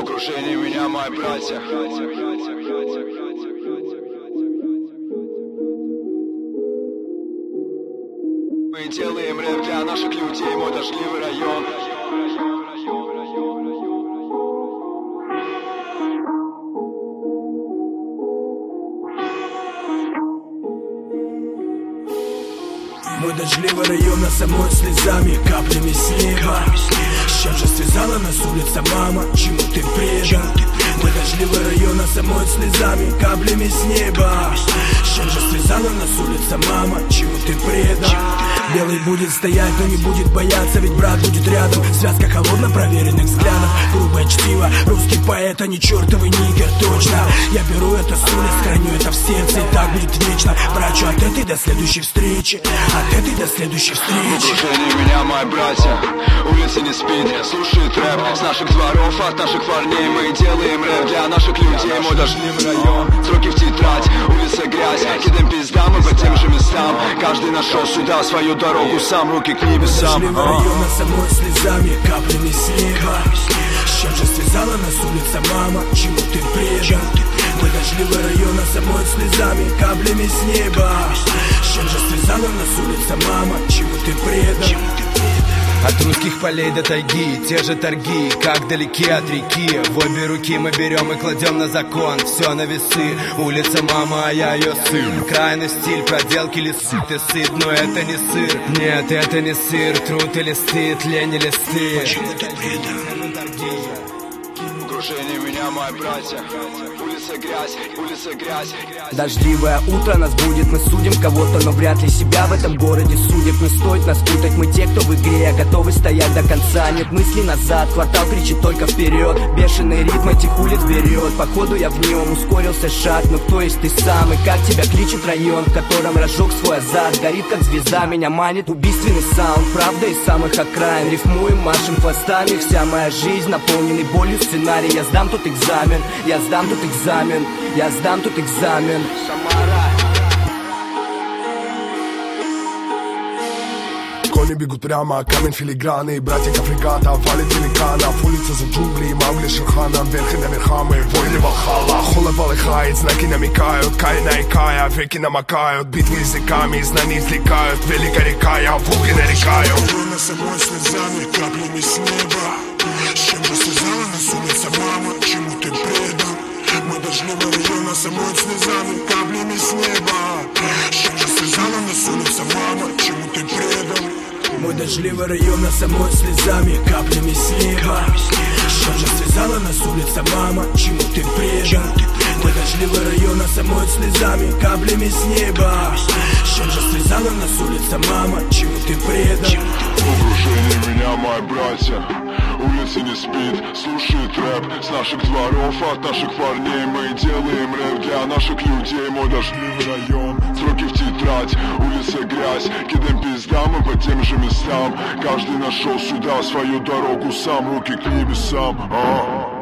В окружении меня мои братья. Мы делаем рэп для наших людей, мой дождливый район. Мой дождливый район осомой слезами, каплями с неба. С чем же связала нас улица, мама, чему ты предан? Мой дождливый район осомой слезами, каплями с неба. С чем же связала нас улица, мама, чему ты предан? Белый будет стоять, но не будет бояться, ведь брат будет рядом. Связка холодно проверенных взглядов, грубое чтиво, русский поэт, а не чертовый нигер, точно. Я беру это с улиц, храню это в сердце, и так будет вечно. Врачу от этой до следующей встречи, от этой до следующей встречи. В окружении меня мои братья, улица не спит, слушает рэп с наших дворов, от наших парней. Мы делаем рэп для наших людей, мой дождливый район. Строки в тетрадь, улица грязь, кидаем пизда, мы по тем же местам. Каждый нашел сюда свою дорогу сам, руки к небесам. Дождливый район осомой слезами, каплями с неба. С чем же связала нас улица, мама, чему ты предан? Мой дождливый район осомой слезами, каплями с неба. С чем же связала нас улица, мама, чему ты предан? От русских полей до тайги, те же торги, как далеки от реки. В обе руки мы берем и кладем на закон, все на весы. Улица мама, а я ее сын. Крайний стиль, проделки лисы. Ты сыт, но это не сыр. Нет, это не сыр, труд или стыд, лень или стыд. Почему ты предан? В окружении меня мои братья, улица грязь, улица грязь. Дождливое утро нас будет, мы судим кого-то, но вряд ли себя в этом городе судят. Не стоит нас путать, мы те, кто в игре, готовы стоять до конца. Нет мыслей назад, квартал кричит только вперед. Бешеный ритм этих улиц берет, походу я в нем ускорился шаг. Но кто есть ты сам и как тебя кличет район, в котором разжег свой азарт? Горит как звезда, меня манит убийственный саунд. Правда из самых окраин, рифмуем, машем хвостами. Вся моя жизнь наполненный болью сценарий. Я сдам тут экзамен, я сдам тут экзамен, я сдам тут экзамен. Кони бегут прямо, камень филиграны. Братья Кафригата валит великанов. Улица за джунгли, Маугли Шерханом. Верхи на верха, мы воины Валхалла. Холод полыхает, знаки намекают. Кайна и Кая, веки намокают. Битвы языками, знаний извлекают. Великая река, я Волги нарекаю. Район осомой слезами, каплями с неба. С чем же связала нас улица, мама, чему ты предан? Мой дождливый район осомой слезами, каплями с неба. С чем же связала нас улица, мама, чему ты предан? Мой дождливый район осомой слезами, каплями с неба. С чем же связала нас улица, мама, чему ты предан? Мой дождливый район осомой слезами, каплями с неба. С чем же связала нас улица, мама, чему ты предан? В окружении меня мои братья, улица не спит, слушает рэп с наших дворов, от наших парней. Мы делаем рэп для наших людей, мой дождливый район. Строки в тетрадь, улица грязь, кидаем пизда, мы по тем же местам. Каждый нашел сюда свою дорогу сам, руки к небесам.